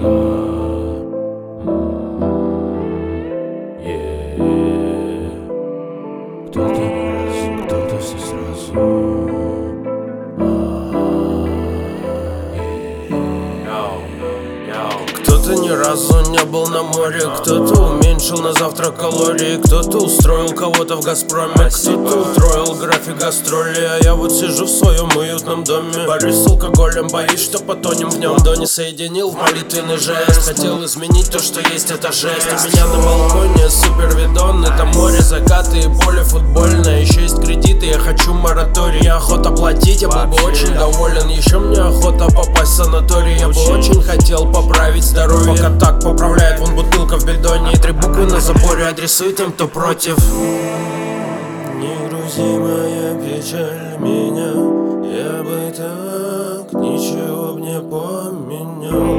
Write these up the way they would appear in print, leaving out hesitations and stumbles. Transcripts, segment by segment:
Кто-то не раз, кто-то все сразу. Кто-то ни разу не был на море, кто-то уменьшил на завтра калории, кто-то устроил кого-то в Газпроме, кто-то устроил график гастролей, а я вот сижу в своем уютном доме, борюсь с алкоголем, боюсь, что потонем в нем. До не соединил в молитвенный жест, хотел изменить то, что есть, это жесть. У меня на балконе супер видон, это море, закаты и поле футбольное. Еще есть кредиты, я хочу мораторий, мне охота платить, я был бы очень доволен. Еще мне охота попасть в санаторий, я бы очень хотел поправить здоровье. Пока так поправляет, вон бутылка в бидоне и 3 буквы на заборе адресуй тем, кто против. Не грузи, моя печаль, меня, я бы так ничего б не поменял.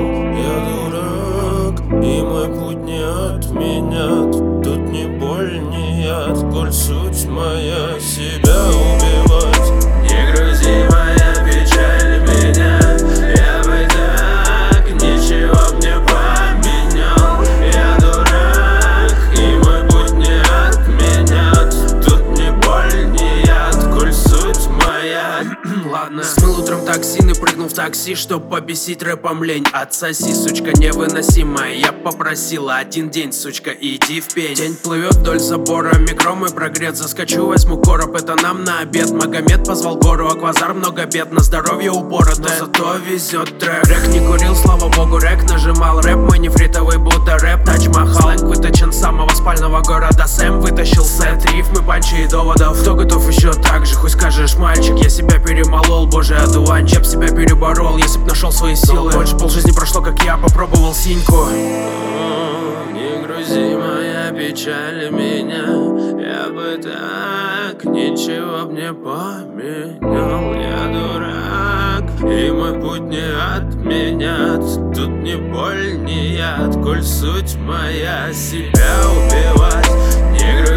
Я дурак, и мой путь не отменят. Тут ни боль, ни яд, коль суть моя себя убивать. Не грузи, моя печаль, меня, я бы так ничего б не поменял. Я дурак, и мой путь не отменят. Тут ни боль, ни яд, коль суть моя. Ладно. Смыл утром токсин и прыгнул в такси, чтоб побесить рэпом лень. Отсоси, сучка, невыносимая. Я попросила 1 день, сучка, иди в пень. Тень плывет вдоль забора, микро мой прогрет. Заскочу, возьму короб, это нам на обед. Магомед позвал гору, аквазар, много бед. На здоровье упоротое, зато везет трек. Рэк не курил, слава богу, рэк нажимал. Рэп мой нефритовый, будто рэп Тадж-Махал. Сленг выточен с самого спального города. Сэм вытащил сет, рифмы, панчи и доводов. Кто готов еще так же, хоть скажешь, мальчик. Я себя перемолол, боже, одуванчик. Я б себя переборол, если б нашел свои силы. Больше полжизни прошло, как я попробовал синьку. Не грузи, моя печаль, меня, я бы так ничего б не поменял. Я дурак, и мой путь не отменят. Тут ни боль, ни яд, коль суть моя себя убивать. Не грузи.